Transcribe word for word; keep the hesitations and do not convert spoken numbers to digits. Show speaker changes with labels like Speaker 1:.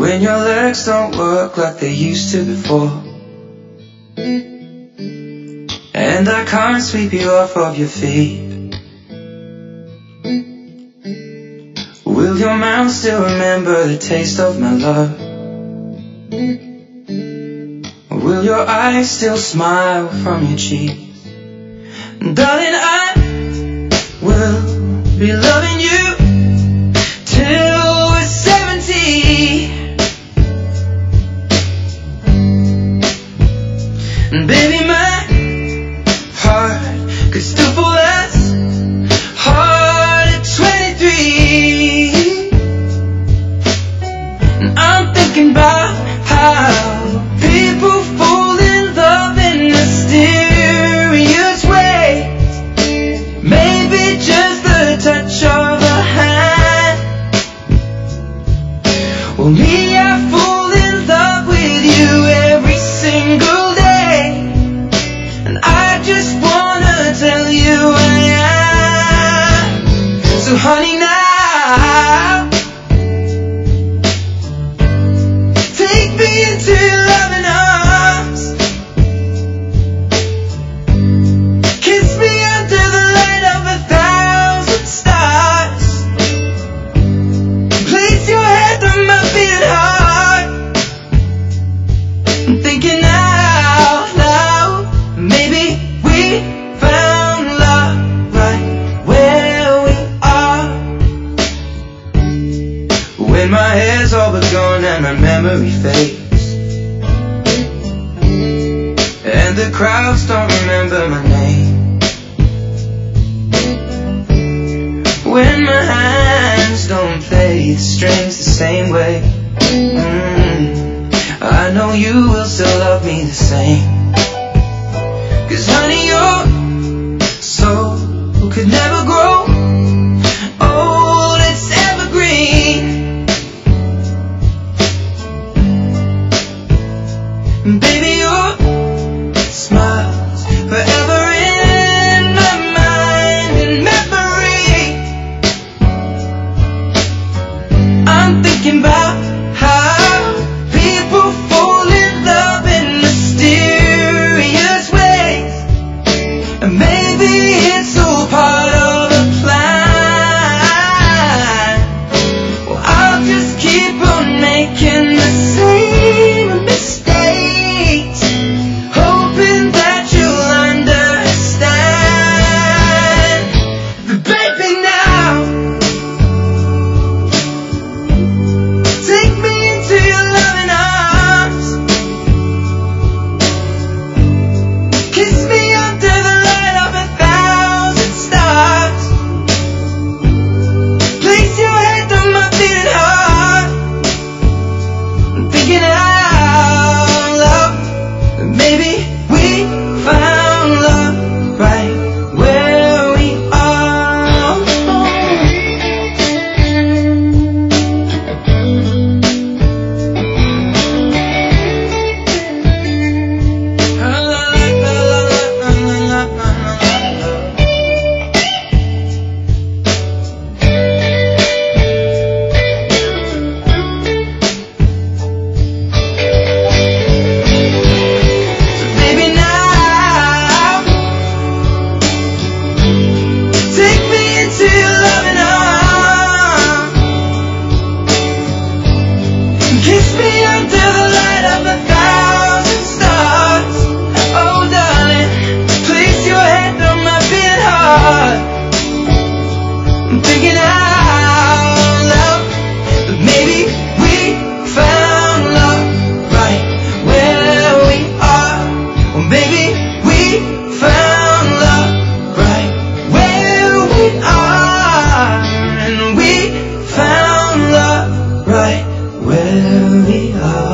Speaker 1: when your legs don't work like they used to before, and I can't sweep you off of your feet. Will your mouth still remember the taste of my love? Will your eyes still smile from your cheeks? Darling, I will be loving you till we're seventy. And baby, my heart could still fall as hard at twenty-three. And I'm thinking about how people fall in love in mysterious ways. Maybe just the touch of a hand. Well, me, I fall in love with you every single day, and I just wanna tell you I am. So honey, now take me into your loving arms. Kiss me under the light of a thousand stars. Place your head on my beating heart. I'm thinking out loud, maybe we found love right where we are. When my hair's all but gone and my memory fades, and the crowds don't remember my name, when my hands don't play the strings the same way, mm, I know you will still love me the same. 'Cause honey, your soul could never grow old, it's evergreen. Baby, your smile's forever in my mind and memory. I'm thinking about how people fall in love in mysterious ways, and maybe it's all part of a plan. Well, I'll just keep on making the same mistakes, hoping that you'll understand. But baby, now take me into your loving arms. Kiss me under the light of a thousand stars. Place your head on my beating heart. I'm thinking out loud that maybe we found love right where we are. So baby, now take me into your loving arms. Kiss me under the light of a thousand stars. Oh darling, place your head on my beating heart. I'm thinking out loud that maybe we found love right where we are. Or maybe we found love right where we are. And we found love right where we are.